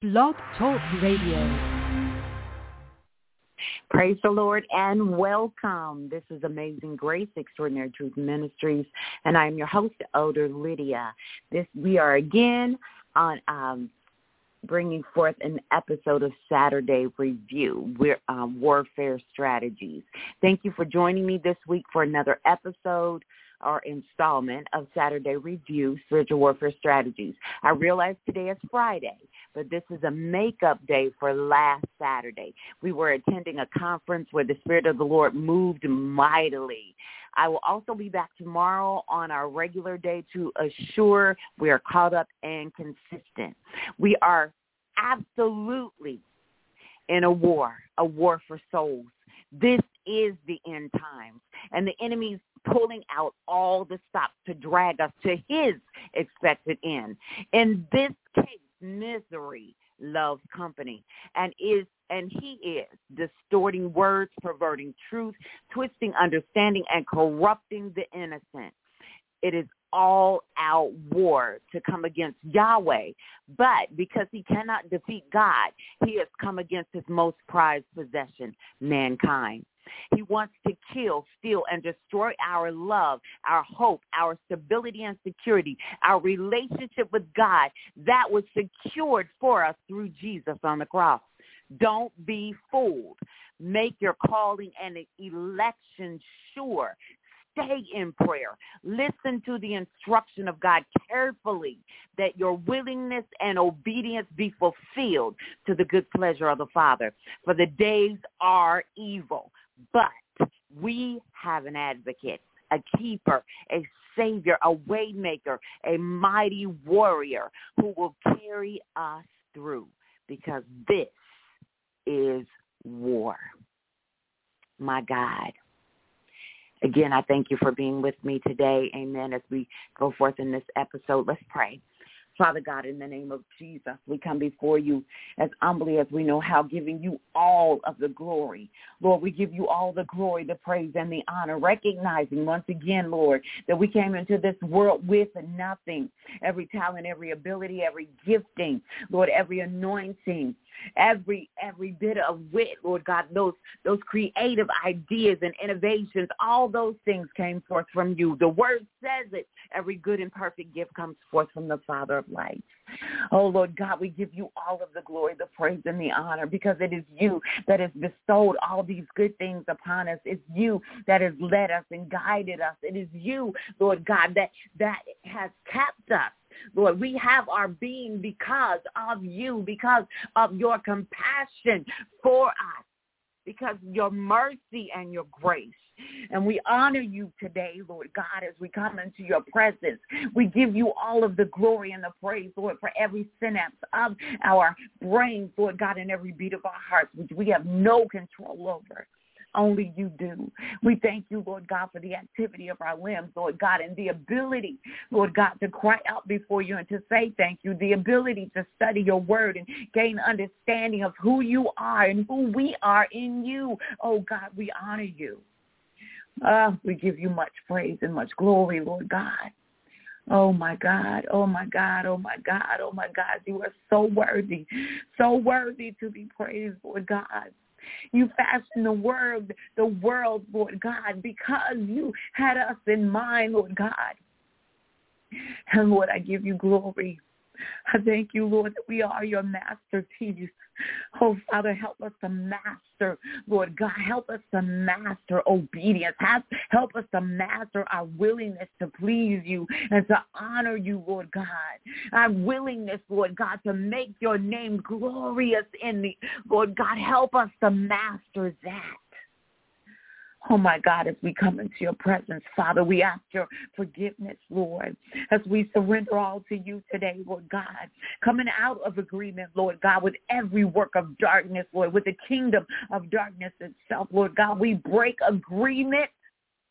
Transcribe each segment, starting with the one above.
Blog Talk Radio. Praise the Lord and welcome. This is Amazing Grace, Extraordinary Truth Ministries, and I am your host, Elder Lydia. We are again on bringing forth an episode of Saturday Review, Warfare Strategies. Thank you for joining me this week for another episode or installment of Saturday Review, Spiritual Warfare Strategies. I realize today is Friday, but this is a makeup day for last Saturday. We were attending a conference where the Spirit of the Lord moved mightily. I will also be back tomorrow on our regular day to assure we are caught up and consistent. We are absolutely in a war for souls. This is the end times, and the enemy's pulling out all the stops to drag us to his expected end. In this case, misery loves company, and he is distorting words, perverting truth, twisting understanding, and corrupting the innocent. It is all-out war to come against Yahweh, but because he cannot defeat God, he has come against his most prized possession, mankind. He wants to kill, steal, and destroy our love, our hope, our stability and security, our relationship with God that was secured for us through Jesus on the cross. Don't be fooled. Make your calling and election sure. Stay in prayer. Listen to the instruction of God carefully, that your willingness and obedience be fulfilled to the good pleasure of the Father. For the days are evil, but we have an advocate, a keeper, a savior, a way maker, a mighty warrior who will carry us through, because this is war. My God. Again, I thank you for being with me today. Amen. As we go forth in this episode, let's pray. Father God, in the name of Jesus, we come before you as humbly as we know how, giving you all of the glory. Lord, we give you all the glory, the praise, and the honor, recognizing once again, Lord, that we came into this world with nothing. Every talent, every ability, every gifting, Lord, every anointing, every bit of wit, Lord God, those creative ideas and innovations, all those things came forth from you. The word says it. Every good and perfect gift comes forth from the Father of lights. Oh, Lord God, we give you all of the glory, the praise, and the honor, because it is you that has bestowed all these good things upon us. It's you that has led us and guided us. It is you, Lord God, that has kept us. Lord, we have our being because of you, because of your compassion for us, because of your mercy and your grace. And we honor you today, Lord God, as we come into your presence. We give you all of the glory and the praise, Lord, for every synapse of our brains, Lord God, and every beat of our hearts, which we have no control over. Only you do. We thank you, Lord God, for the activity of our limbs, Lord God, and the ability, Lord God, to cry out before you and to say thank you, the ability to study your word and gain understanding of who you are and who we are in you. Oh, God, we honor you. We give you much praise and much glory, Lord God. Oh, my God. Oh, my God. Oh, my God. Oh, my God. You are so worthy to be praised, Lord God. You fashioned the world, Lord God, because you had us in mind, Lord God. And, Lord, I give you glory. I thank you, Lord, that we are your masterpiece. Oh, Father, help us to master, Lord God. Help us to master obedience. Help us to master our willingness to please you and to honor you, Lord God. Our willingness, Lord God, to make your name glorious in the, Lord God, help us to master that. Oh, my God, as we come into your presence, Father, we ask your forgiveness, Lord, as we surrender all to you today, Lord God, coming out of agreement, Lord God, with every work of darkness, Lord, with the kingdom of darkness itself, Lord God. We break agreement.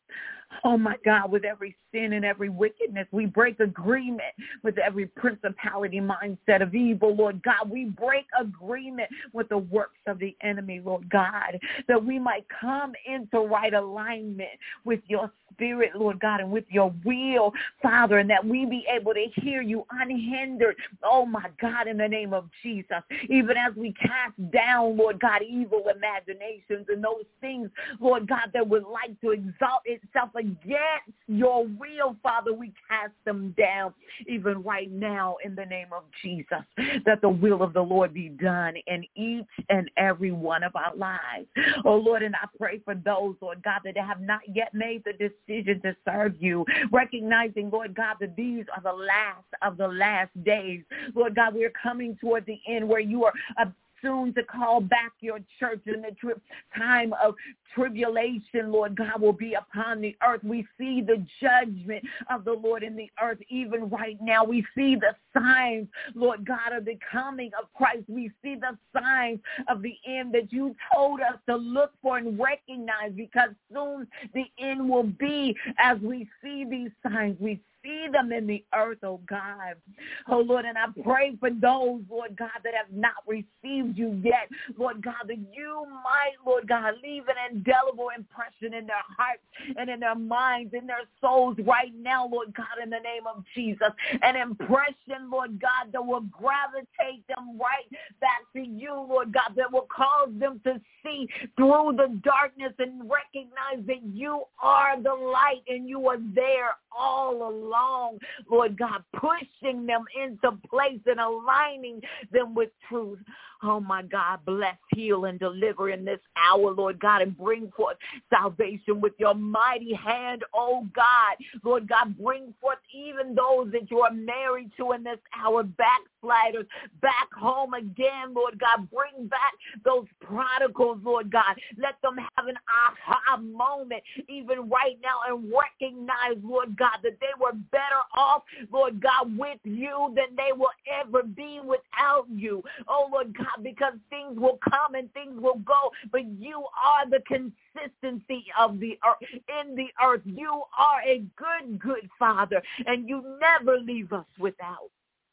oh my God, with every sin and every wickedness. We break agreement with every principality mindset of evil, Lord God. We break agreement with the works of the enemy, Lord God, that we might come into right alignment with your spirit, Lord God, and with your will, Father, and that we be able to hear you unhindered, oh my God, in the name of Jesus, even as we cast down, Lord God, evil imaginations and those things, Lord God, that would like to exalt itself against your will, Father, we cast them down even right now in the name of Jesus, that the will of the Lord be done in each and every one of our lives. Oh Lord, and I pray for those, Lord God, that have not yet made the decision to serve you, recognizing, Lord God, that these are the last of the last days. Lord God, we're coming toward the end where you are soon to call back your church, and the time of tribulation, Lord God, will be upon the earth. We see the judgment of the Lord in the earth even right now. We see the signs, Lord God, of the coming of Christ. We see the signs of the end that you told us to look for and recognize, because soon the end will be as we see these signs. We see them in the earth, oh God. Oh Lord, and I pray for those, Lord God, that have not received you yet, Lord God, that you might, Lord God, leave an indelible impression in their hearts and in their minds, in their souls right now, Lord God, in the name of Jesus. An impression, Lord God, that will gravitate them right back to you, Lord God, that will cause them to see through the darkness and recognize that you are the light and you are there all along, Lord God, pushing them into place and aligning them with truth. Oh, my God, bless, heal, and deliver in this hour, Lord God, and bring forth salvation with your mighty hand, oh God. Lord God, bring forth even those that you are married to in this hour, backsliders, back home again, Lord God. Bring back those prodigals, Lord God. Let them have an aha moment even right now and recognize, Lord God, that they were better off, Lord God, with you than they will ever be without you. Oh, Lord God, because things will come and things will go, but you are the consistency of the earth, in the earth. You are a good, good Father, and you never leave us without.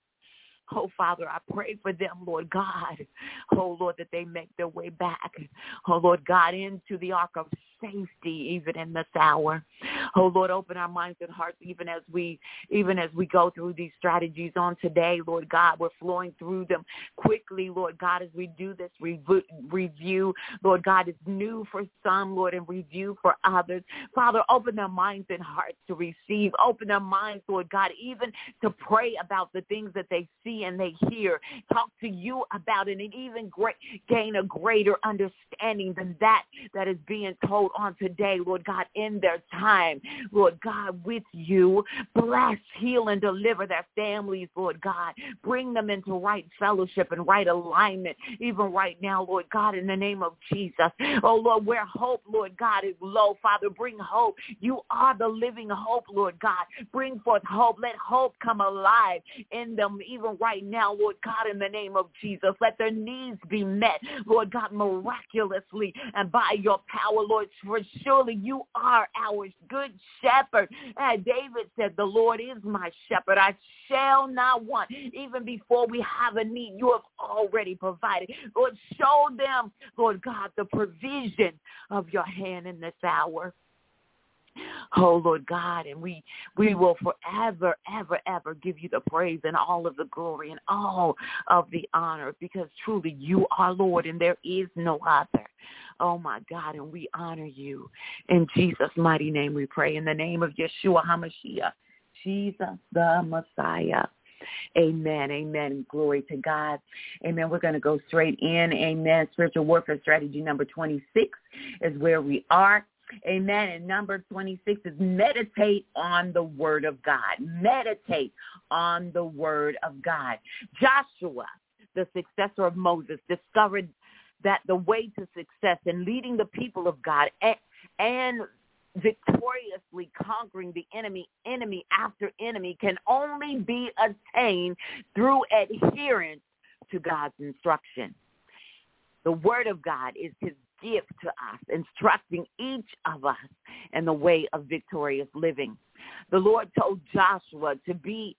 Oh, Father, I pray for them, Lord God. Oh, Lord, that they make their way back, oh, Lord God, into the ark of safety even in this hour. Oh, Lord, open our minds and hearts even as we go through these strategies on today, Lord God. We're flowing through them quickly, Lord God, as we do this review. Lord God, it's new for some, Lord, and review for others. Father, open their minds and hearts to receive. Open their minds, Lord God, even to pray about the things that they see and they hear. Talk to you about it and even gain a greater understanding than that is being told on today, Lord God, in their time, Lord God, with you. Bless, heal, and deliver their families, Lord God. Bring them into right fellowship and right alignment, even right now, Lord God, in the name of Jesus. Oh, Lord, where hope, Lord God, is low, Father, bring hope. You are the living hope, Lord God. Bring forth hope. Let hope come alive in them, even right now, Lord God, in the name of Jesus. Let their needs be met, Lord God, miraculously and by your power, Lord, for surely you are our good shepherd. And David said, the Lord is my shepherd. I shall not want. Even before we have a need, you have already provided. Lord, show them, Lord God, the provision of your hand in this hour. Oh, Lord God, and we will forever, ever, ever give you the praise and all of the glory and all of the honor, because truly you are Lord and there is no other. Oh, my God, and we honor you. In Jesus' mighty name we pray. In the name of Yeshua HaMashiach, Jesus the Messiah. Amen. Amen. Glory to God. Amen. We're going to go straight in. Amen. Spiritual warfare strategy number 26 is where we are. Amen. And number 26 is meditate on the word of God. Meditate on the word of God. Joshua, the successor of Moses, discovered that the way to success in leading the people of God and victoriously conquering the enemy after enemy can only be attained through adherence to God's instruction. The word of God is his gift to us, instructing each of us in the way of victorious living. The Lord told Joshua to be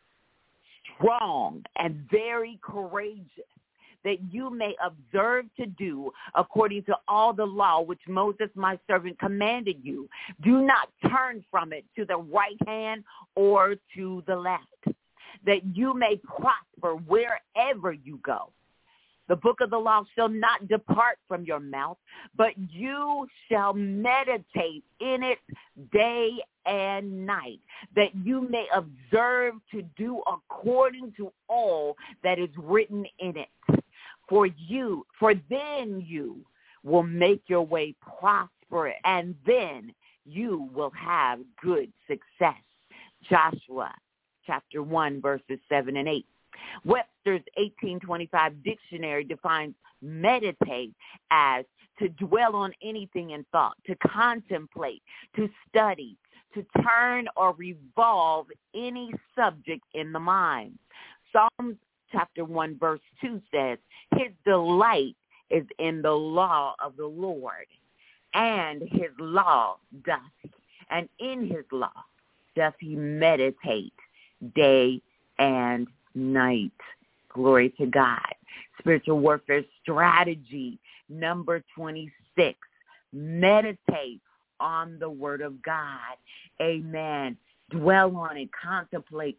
strong and very courageous, that you may observe to do according to all the law which Moses my servant commanded you. Do not turn from it to the right hand or to the left, that you may prosper wherever you go. The book of the law shall not depart from your mouth, but you shall meditate in it day and night, that you may observe to do according to all that is written in it. For then you will make your way prosperous, and then you will have good success. Joshua chapter 1, verses 7 and 8. Webster's 1825 dictionary defines meditate as to dwell on anything in thought, to contemplate, to study, to turn or revolve any subject in the mind. Psalms chapter 1, verse 2 says, his delight is in the law of the Lord, and his law and in his law doth he meditate day and night. Glory to God. Spiritual warfare strategy number 26. Meditate on the word of God. Amen. Dwell on it. Contemplate.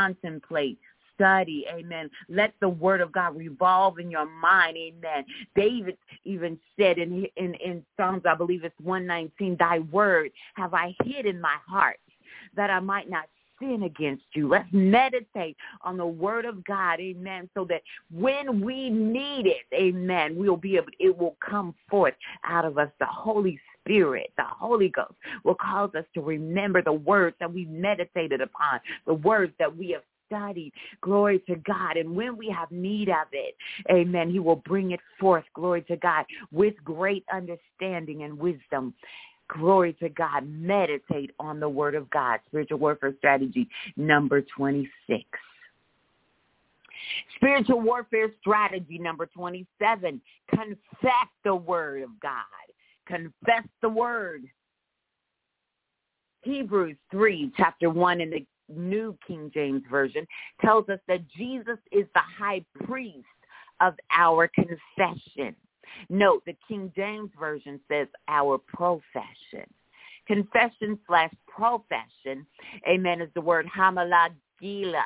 Study, amen. Let the word of God revolve in your mind, amen. David even said in Psalms, I believe it's 119, thy word have I hid in my heart that I might not sin against you. Let's meditate on the word of God, amen, so that when we need it, amen, it will come forth out of us. The Holy Spirit, the Holy Ghost will cause us to remember the words that we meditated upon, the words that we have studied. Glory to God. And when we have need of it, amen, he will bring it forth, glory to God, with great understanding and wisdom. Glory to God. Meditate on the word of God. Spiritual warfare strategy number 26. Spiritual warfare strategy number 27. Confess the word of God. Confess the word. Hebrews 3, chapter 1 in the New King James Version tells us that Jesus is the high priest of our confession. Note, the King James Version says our profession. Confession/profession, amen, is the word hamalagila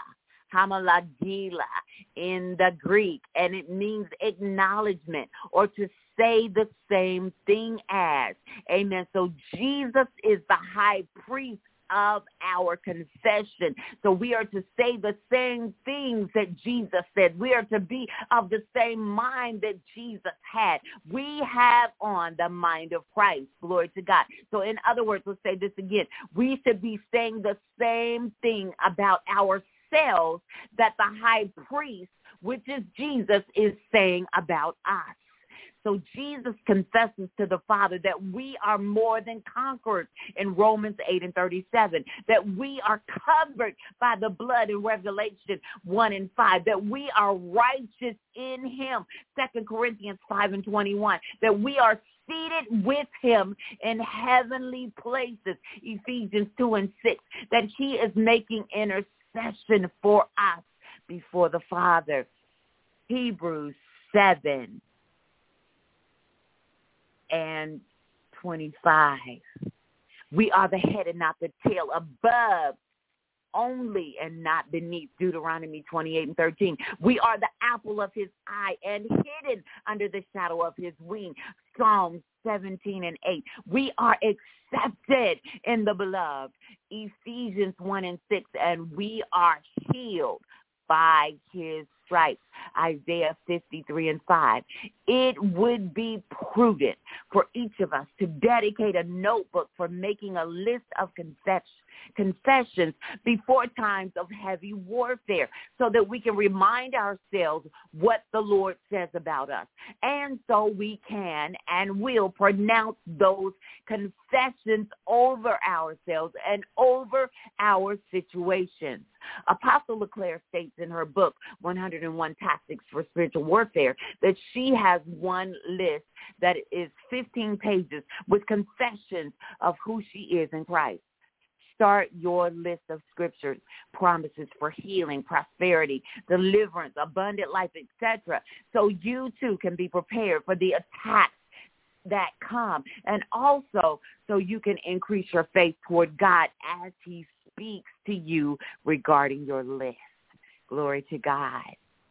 in the Greek, and it means acknowledgement or to say the same thing as. Amen. So Jesus is the high priest of our confession. So we are to say the same things that Jesus said. We are to be of the same mind that Jesus had. We have on the mind of Christ. Glory to God. So in other words, let's say this again. We should be saying the same thing about ourselves that the high priest, which is Jesus, is saying about us. So Jesus confesses to the Father that we are more than conquerors in Romans 8:37, that we are covered by the blood in Revelation 1:5, that we are righteous in him, 2 Corinthians 5:21, that we are seated with him in heavenly places, Ephesians 2:6, that he is making intercession for us before the Father. Hebrews 7:25. We are the head and not the tail, above only and not beneath, Deuteronomy 28:13. We are the apple of his eye and hidden under the shadow of his wing, Psalms 17:8. We are accepted in the beloved, Ephesians 1:6, and we are healed by his stripes, Isaiah 53:5. It would be prudent for each of us to dedicate a notebook for making a list of confessions before times of heavy warfare, so that we can remind ourselves what the Lord says about us. And so we can and will pronounce those confessions over ourselves and over our situations. Apostle LeClaire states in her book, 101 Tactics for Spiritual Warfare, that she has one list that is 15 pages with confessions of who she is in Christ. Start your list of scriptures, promises for healing, prosperity, deliverance, abundant life, etc., so you too can be prepared for the attacks that come, and also so you can increase your faith toward God as he speaks to you regarding your list. Glory to God.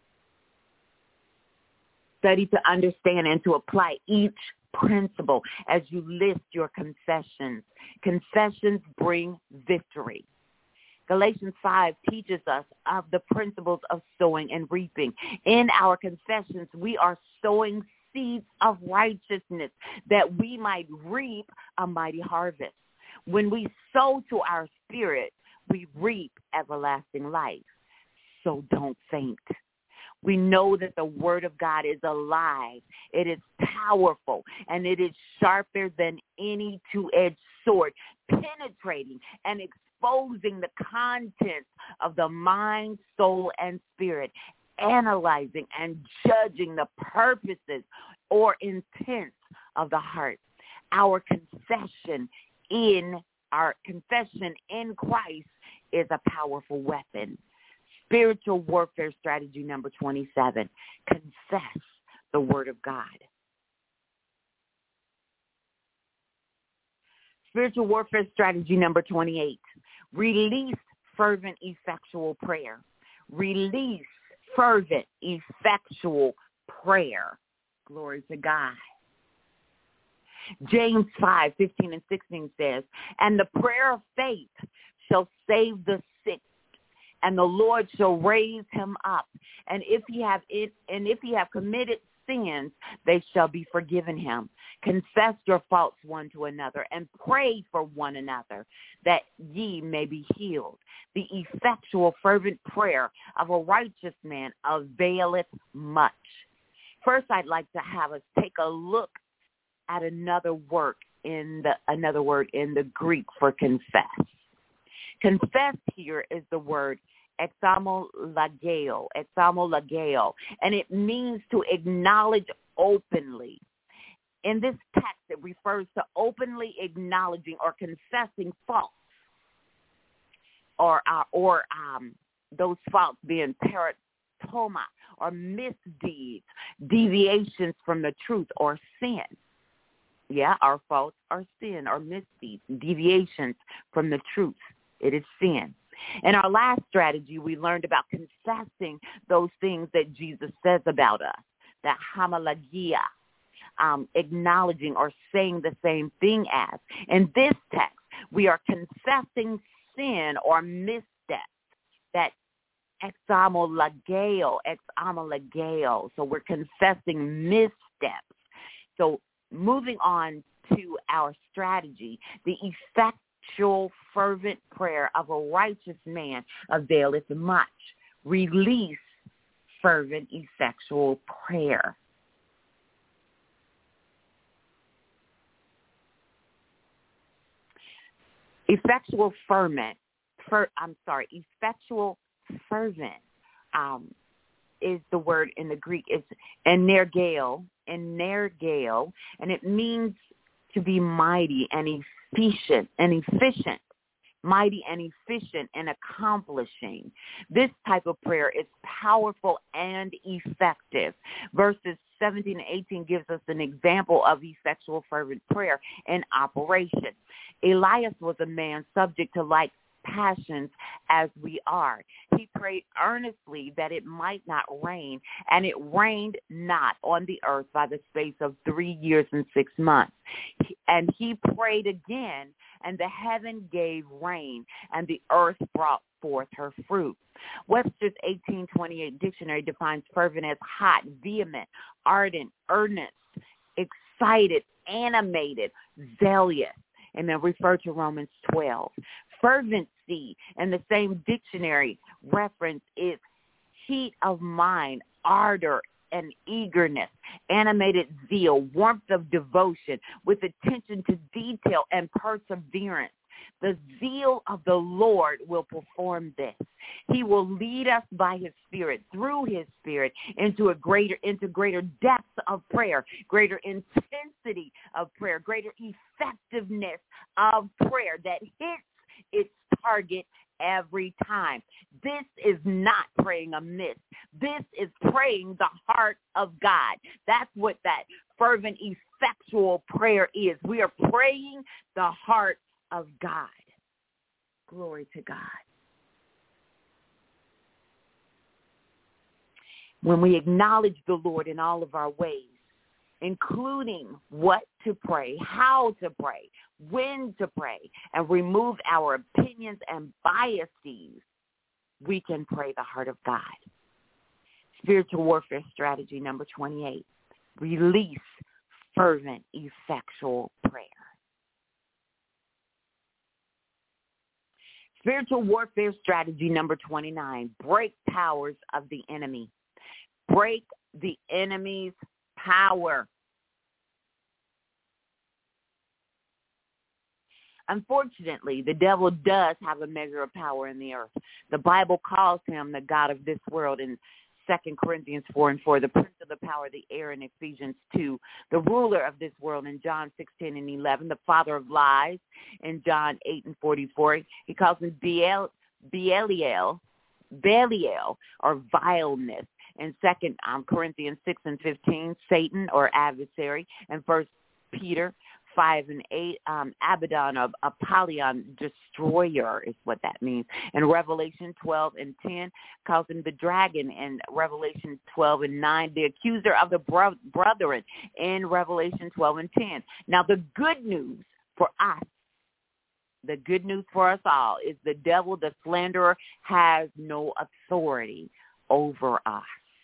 Study to understand and to apply each principle as you list your confessions. Confessions bring victory. Galatians 5 teaches us of the principles of sowing and reaping. In our confessions, we are sowing seeds of righteousness that we might reap a mighty harvest. When we sow to our spirit, we reap everlasting life. So don't faint. We know that the word of God is alive. It is powerful, and it is sharper than any two-edged sword, penetrating and exposing the contents of the mind, soul, and spirit, analyzing and judging the purposes or intents of the heart. Our confession in Christ is a powerful weapon. Spiritual warfare strategy number 27, confess the word of God. Spiritual warfare strategy number 28, release fervent, effectual prayer. Release fervent, effectual prayer. Glory to God. James 5:15 and 16 says, and the prayer of faith shall save the sick, and the Lord shall raise him up. And if he have committed sins, they shall be forgiven him. Confess your faults one to another, and pray for one another, that ye may be healed. The effectual, fervent prayer of a righteous man availeth much. First, I'd like to have us take a look at another word in the Greek for confess. Confess here is the word examolageo, and it means to acknowledge openly. In this text, it refers to openly acknowledging or confessing faults, or those faults being paratoma, or misdeeds, deviations from the truth, or sin. Yeah, our faults are sin, or misdeeds, deviations from the truth. It is sin. In our last strategy, we learned about confessing those things that Jesus says about us, that homologia, acknowledging or saying the same thing as. In this text, we are confessing sin or missteps, that examolageo. So we're confessing missteps. So moving on to our strategy, the effectual, fervent prayer of a righteous man availeth much. Release fervent, effectual prayer. Effectual fervent is the word in the Greek. It's energeo, and it means to be mighty and efficient, mighty and efficient in accomplishing. This type of prayer is powerful and effective. Verses 17 and 18 gives us an example of effectual fervent prayer in operation. Elias was a man subject to like passions as we are. He prayed earnestly that it might not rain, and it rained not on the earth by the space of 3 years and 6 months. And he prayed again, and the heaven gave rain, and the earth brought forth her fruit. Webster's 1828 dictionary defines fervent as hot, vehement, ardent, earnest, excited, animated, zealous, and then refer to Romans 12. Fervency in the same dictionary reference is heat of mind, ardor, and eagerness, animated zeal, warmth of devotion, with attention to detail and perseverance. The zeal of the Lord will perform this. He will lead us by his Spirit, through his Spirit, into greater depths of prayer, greater intensity of prayer, greater effectiveness of prayer that hits its target every time. This is not praying amiss. This is praying the heart of God. That's what that fervent, effectual prayer is. We are praying the heart of God. Glory to God. When we acknowledge the Lord in all of our ways, including what to pray, how to pray, when to pray, and remove our opinions and biases, we can pray the heart of God. Spiritual warfare strategy number 28, release fervent, effectual prayer. Spiritual warfare strategy number 29, break powers of the enemy. Break the enemy's power. Unfortunately, the devil does have a measure of power in the earth. The Bible calls him the God of this world in 2 Corinthians 4:4, the prince of the power of the air in Ephesians 2, the ruler of this world in John 6:10-11, the father of lies in John 8:44. He calls him Belial, or vileness. In 2 Corinthians 6:15, Satan or adversary. And 1 Peter 5:8, Abaddon of Apollyon, destroyer is what that means. And Revelation 12:10 calls him the dragon. And Revelation 12:9, the accuser of the brethren in Revelation 12:10. Now the good news for us, the good news for us all is the devil, the slanderer, has no authority over us.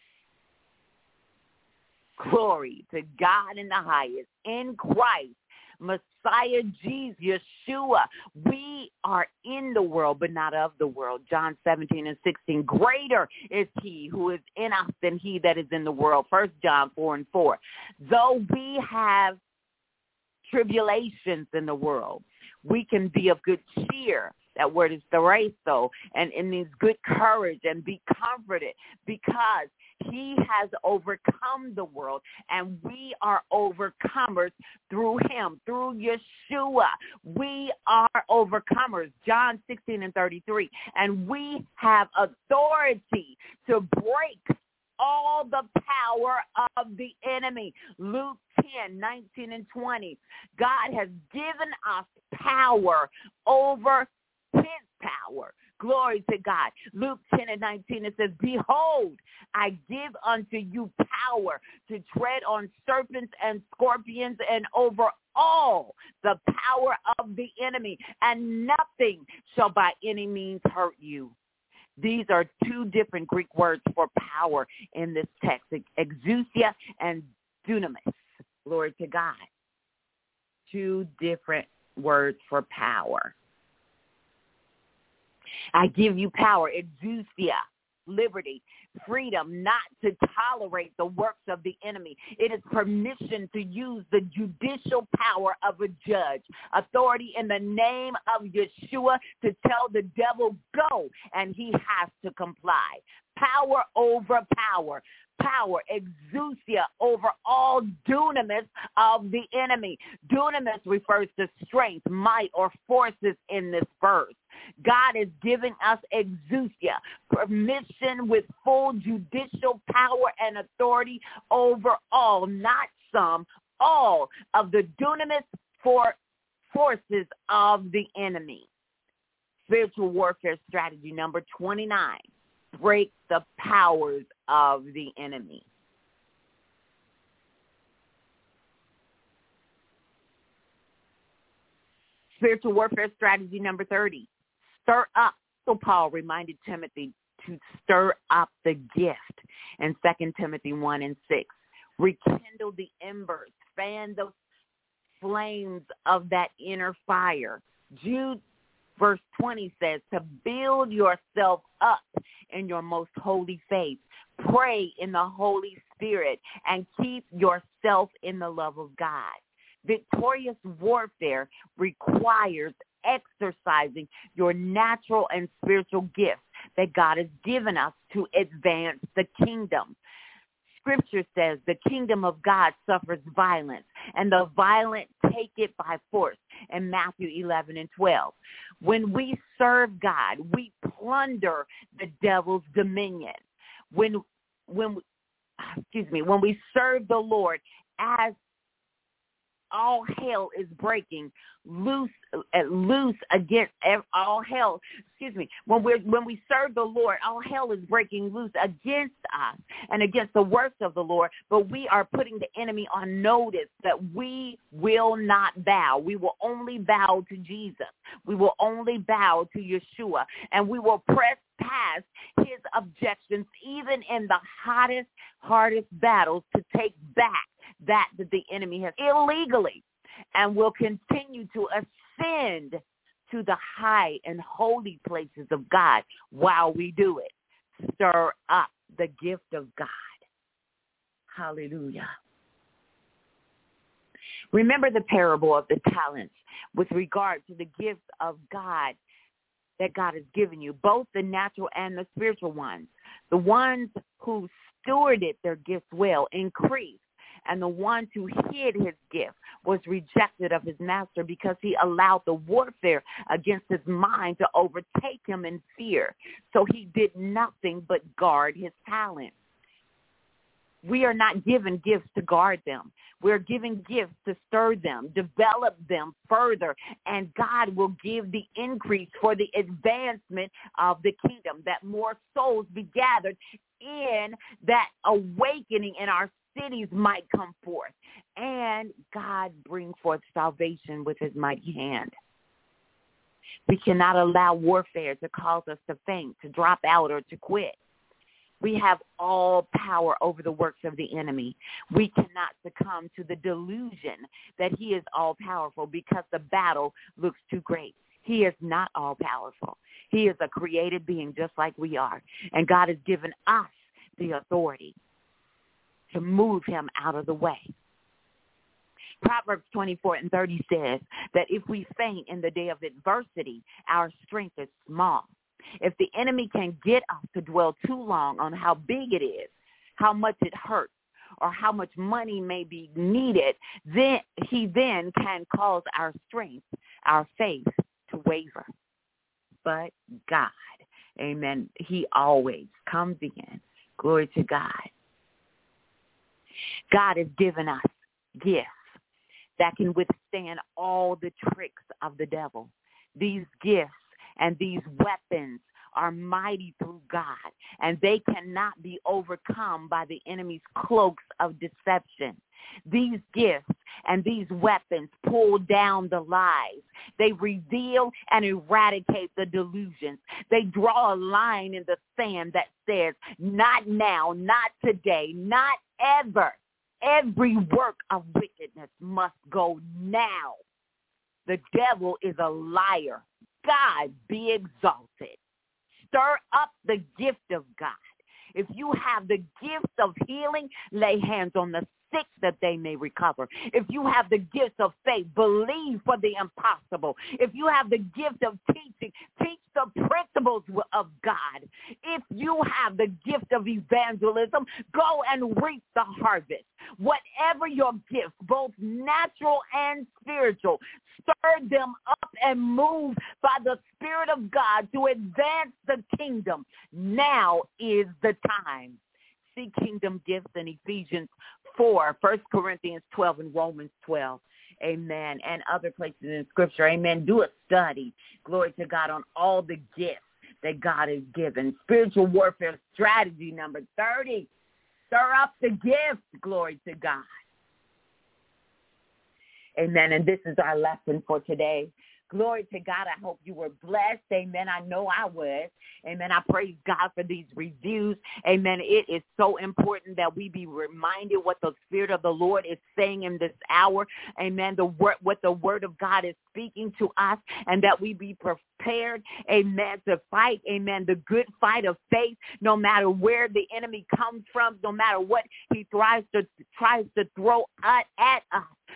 Glory to God in the highest. In Christ, Messiah Jesus, Yeshua, we are in the world, but not of the world. John 17:16, greater is he who is in us than he that is in the world. 1 John 4:4. Though we have tribulations in the world, we can be of good cheer. That word is thereso, and it means good courage, and be comforted, because he has overcome the world, and we are overcomers through him, through Yeshua. We are overcomers, John 16:33, and we have authority to break all the power of the enemy. Luke 10:19-20. God has given us power over his power. Glory to God. Luke 10:19, it says, behold, I give unto you power to tread on serpents and scorpions and over all the power of the enemy, and nothing shall by any means hurt you. These are two different Greek words for power in this text, exousia and dunamis. Glory to God. Two different words for power. I give you power, exousia, liberty, freedom, not to tolerate the works of the enemy. It is permission to use the judicial power of a judge, authority in the name of Yeshua to tell the devil go, and he has to comply. Power over power. Power, exousia, over all dunamis of the enemy. Dunamis refers to strength, might, or forces in this verse. God is giving us exousia, permission with full judicial power and authority over all, not some, all of the dunamis forces of the enemy. Spiritual warfare strategy number 29. Break the powers of the enemy. Spiritual warfare strategy number 30. Stir up. So Paul reminded Timothy to stir up the gift in 2 Timothy 1:6. Rekindle the embers. Fan the flames of that inner fire. Jude Verse 20 says to build yourself up in your most holy faith. Pray in the Holy Spirit and keep yourself in the love of God. Victorious warfare requires exercising your natural and spiritual gifts that God has given us to advance the kingdom. Scripture says the kingdom of God suffers violence, and the violent take it by force in Matthew 11 and 12. When we serve God, we plunder the devil's dominion. When we serve the Lord, as all hell is breaking loose against all hell. When we serve the Lord, all hell is breaking loose against us and against the works of the Lord. But we are putting the enemy on notice that we will not bow. We will only bow to Jesus. We will only bow to Yeshua, and we will press past his objections, even in the hottest, hardest battles, to take back that the enemy has illegally, and will continue to ascend to the high and holy places of God while we do it. Stir up the gift of God. Hallelujah. Remember the parable of the talents with regard to the gifts of God that God has given you, both the natural and the spiritual ones. The ones who stewarded their gifts well increased, and the one who hid his gift was rejected of his master because he allowed the warfare against his mind to overtake him in fear. So he did nothing but guard his talent. We are not given gifts to guard them. We're given gifts to stir them, develop them further, and God will give the increase for the advancement of the kingdom, that more souls be gathered in, that awakening in our cities might come forth, and God bring forth salvation with his mighty hand. We cannot allow warfare to cause us to faint, to drop out, or to quit. We have all power over the works of the enemy. We cannot succumb to the delusion that he is all-powerful because the battle looks too great. He is not all-powerful. He is a created being just like we are, and God has given us the authority to move him out of the way. Proverbs 24:30 says that if we faint in the day of adversity, our strength is small. If the enemy can get us to dwell too long on how big it is, how much it hurts, or how much money may be needed, then he can cause our strength, our faith, to waver. But God, amen, he always comes in. Glory to God. God has given us gifts that can withstand all the tricks of the devil. These gifts and these weapons are mighty through God, and they cannot be overcome by the enemy's cloaks of deception. These gifts and these weapons pull down the lies. They reveal and eradicate the delusions. They draw a line in the sand that says, not now, not today, not ever. Every work of wickedness must go now. The devil is a liar. God be exalted. Stir up the gift of God. If you have the gift of healing, lay hands on the sick that they may recover. If you have the gift of faith, believe for the impossible. If you have the gift of teaching, teach the principles of God. If you have the gift of evangelism, go and reap the harvest. Whatever your gifts, both natural and spiritual, stir them up and move by the Spirit of God to advance the kingdom. Now is the time. See kingdom gifts in Ephesians 4, 1 Corinthians 12, and Romans 12. Amen. And other places in Scripture. Amen. Do a study. Glory to God on all the gifts that God has given. Spiritual warfare strategy number 30. Stir up the gifts. Glory to God. Amen. And this is our lesson for today. Glory to God. I hope you were blessed. Amen. I know I was. Amen. I praise God for these reviews. Amen. It is so important that we be reminded what the Spirit of the Lord is saying in this hour. Amen. What the Word of God is speaking to us, and that we be prepared, amen, to fight, amen, the good fight of faith, no matter where the enemy comes from, no matter what he tries to throw at us.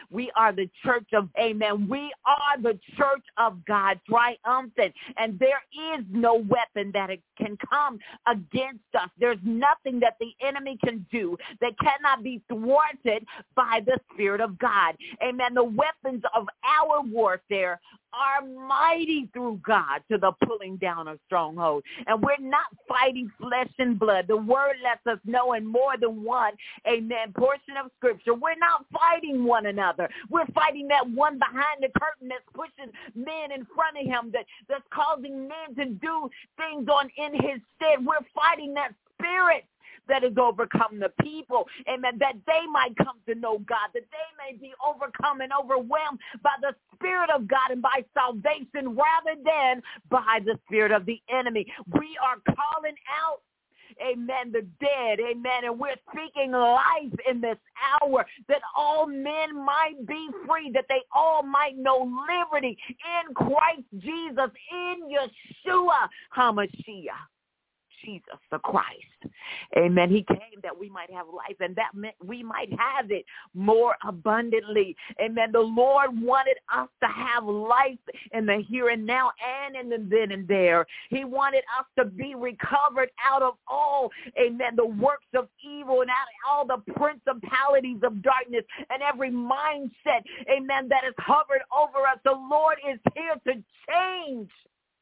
We are the church of, amen, we are the church of God, triumphant. And there is no weapon that it can come against us. There's nothing that the enemy can do that cannot be thwarted by the Spirit of God. Amen. The weapons of our warfare are mighty through God to the pulling down of strongholds. And we're not fighting flesh and blood. The word lets us know in more than one, amen, portion of Scripture. We're not fighting one another. We're fighting that one behind the curtain that's pushing men in front of him, that's causing men to do things in his stead. We're fighting that spirit that has overcome the people, amen, that they might come to know God, that they may be overcome and overwhelmed by the Spirit of God and by salvation rather than by the spirit of the enemy. We are calling out, amen, the dead, amen, and we're speaking life in this hour that all men might be free, that they all might know liberty in Christ Jesus, in Yeshua HaMashiach. Jesus the Christ. Amen. He came that we might have life, and that meant we might have it more abundantly. Amen. The Lord wanted us to have life in the here and now and in the then and there. He wanted us to be recovered out of all, amen, the works of evil and out of all the principalities of darkness and every mindset, amen, that has hovered over us. The Lord is here to change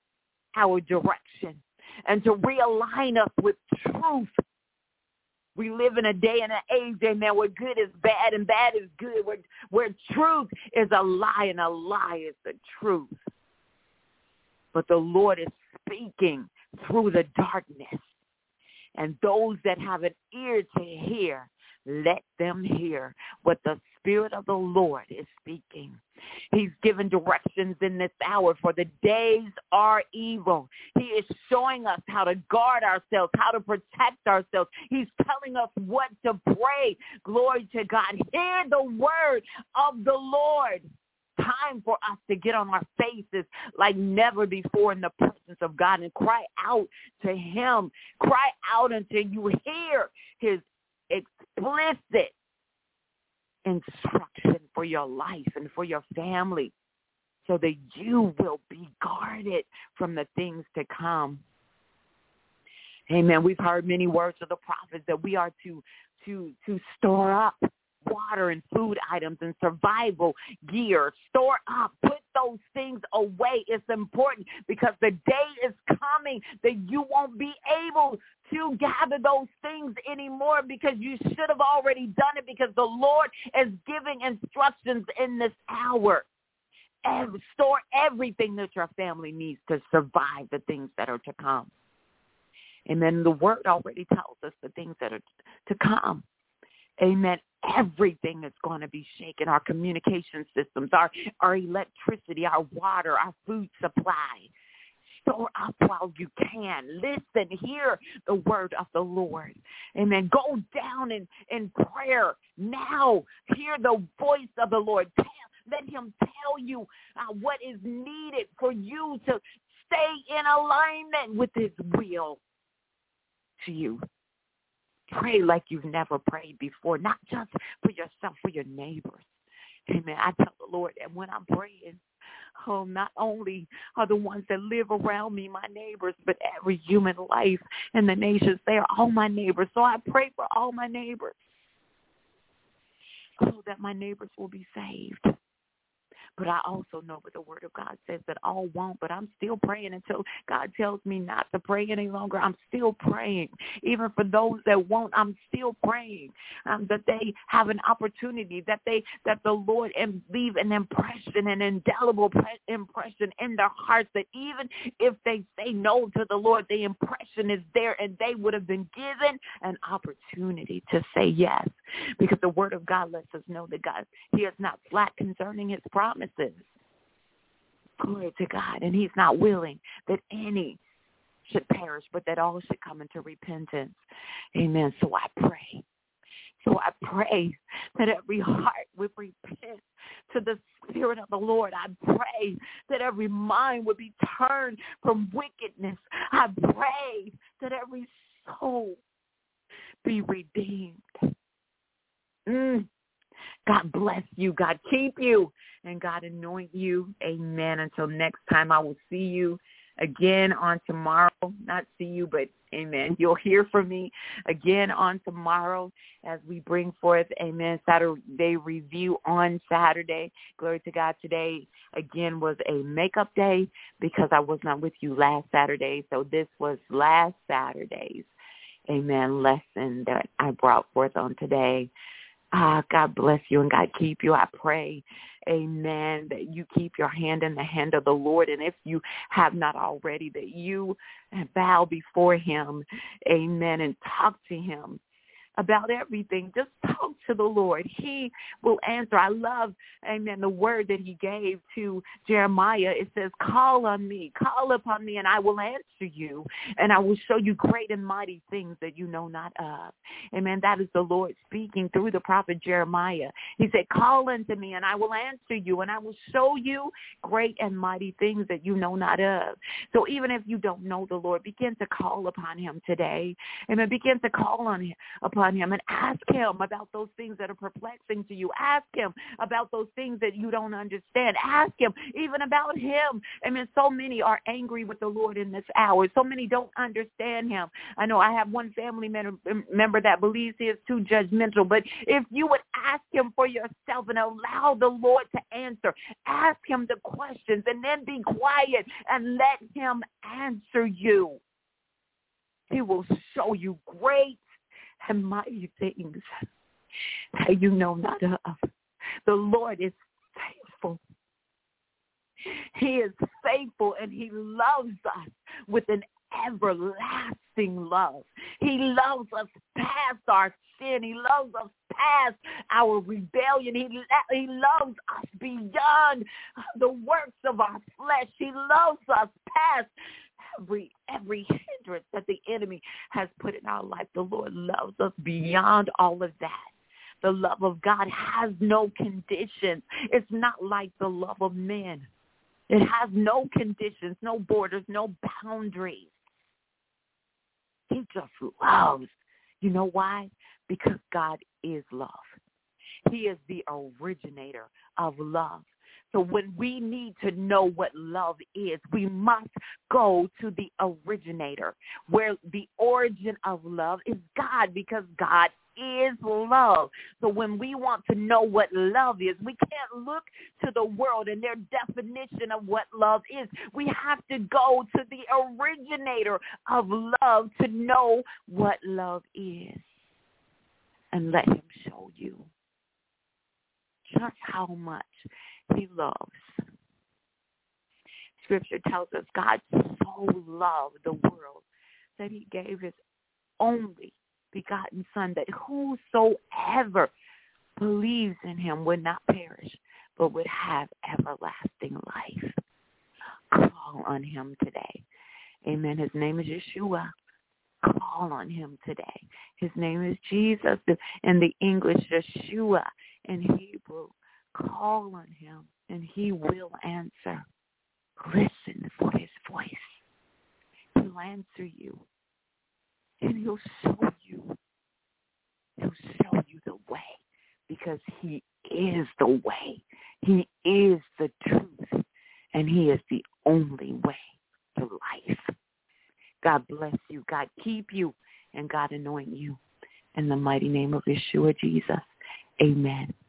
our direction and to realign us with truth. We live in a day and an age, amen, where good is bad and bad is good, where truth is a lie and a lie is the truth. But the Lord is speaking through the darkness. And those that have an ear to hear, let them hear what the Spirit of the Lord is speaking. He's given directions in this hour, for the days are evil. He is showing us how to guard ourselves, how to protect ourselves. He's telling us what to pray. Glory to God. Hear the word of the Lord. Time for us to get on our faces like never before in the presence of God and cry out to him. Cry out until you hear his explicit instruction for your life and for your family, so that you will be guarded from the things to come. Amen. We've heard many words of the prophets that we are to store up water and food items and survival gear. Store up. Put those things away. It's important because the day is coming that you won't be able to gather those things anymore because you should have already done it, because the Lord is giving instructions in this hour. And store everything that your family needs to survive the things that are to come. And then the word already tells us the things that are to come. Amen. Everything is going to be shaken. Our communication systems, our electricity, our water, our food supply. Store up while you can. Listen, hear the word of the Lord. Amen. Go down in prayer now. Hear the voice of the Lord. Let him tell you what is needed for you to stay in alignment with his will to you. Pray like you've never prayed before, not just for yourself, for your neighbors. Amen. I tell the Lord that when I'm praying, not only are the ones that live around me my neighbors, but every human life in the nations, they are all my neighbors. So I pray for all my neighbors so that my neighbors will be saved. But I also know what the word of God says, that all won't, but I'm still praying until God tells me not to pray any longer. I'm still praying. Even for those that won't, I'm still praying that they have an opportunity, that the Lord leave an impression, an indelible impression in their hearts, that even if they say no to the Lord, the impression is there and they would have been given an opportunity to say yes, because the word of God lets us know that God, he is not slack concerning his promise. Glory to God. And he's not willing that any should perish, but that all should come into repentance. Amen. So I pray that every heart would repent to the Spirit of the Lord. I pray that every mind would be turned from wickedness. I pray that every soul be redeemed. God bless you. God keep you. And God anoint you. Amen. Until next time, I will see you again on tomorrow. Not see you, but amen. You'll hear from me again on tomorrow as we bring forth, amen, Saturday review on Saturday. Glory to God. Today, again, was a makeup day because I was not with you last Saturday. So this was last Saturday's, amen, lesson that I brought forth on today. God bless you and God keep you. I pray, amen, that you keep your hand in the hand of the Lord. And if you have not already, that you bow before him, amen, and talk to him about everything. Just talk to the Lord. He will answer. I love, amen, the word that he gave to Jeremiah. It says, call on me, call upon me, and I will answer you, and I will show you great and mighty things that you know not of. Amen. That is the Lord speaking through the prophet Jeremiah. He said, call unto me, and I will answer you, and I will show you great and mighty things that you know not of. So even if you don't know the Lord, begin to call upon him today. Amen. Begin to call on him, upon him, and ask him about those things that are perplexing to you. Ask him about those things that you don't understand. Ask him even about him. I mean, so many are angry with the Lord in this hour. So many don't understand him. I know I have one family member that believes he is too judgmental, but if you would ask him for yourself and allow the Lord to answer, ask him the questions and then be quiet and let him answer you. He will show you great and mighty things that you know not of. The Lord is faithful. He is faithful, and he loves us with an everlasting love. He loves us past our sin. He loves us past our rebellion. He loves us beyond the works of our flesh. He loves us past every hindrance that the enemy has put in our life. The Lord loves us beyond all of that. The love of God has no conditions. It's not like the love of men. It has no conditions, no borders, no boundaries. He just loves. You know why? Because God is love. He is the originator of love. So when we need to know what love is, we must go to the originator, where the origin of love is God, because God is love. So when we want to know what love is, we can't look to the world and their definition of what love is. We have to go to the originator of love to know what love is, and let him show you just how much he loves. Scripture tells us God so loved the world that he gave his only begotten Son, that whosoever believes in him would not perish, but would have everlasting life. Call on him today. Amen. His name is Yeshua. Call on him today. His name is Jesus. In the English, Yeshua. In Hebrew, call on him, and he will answer. Listen for his voice. He'll answer you, and he'll show you. He'll show you the way, because he is the way. He is the truth, and he is the only way to life. God bless you. God keep you, and God anoint you. In the mighty name of Yeshua Jesus, amen.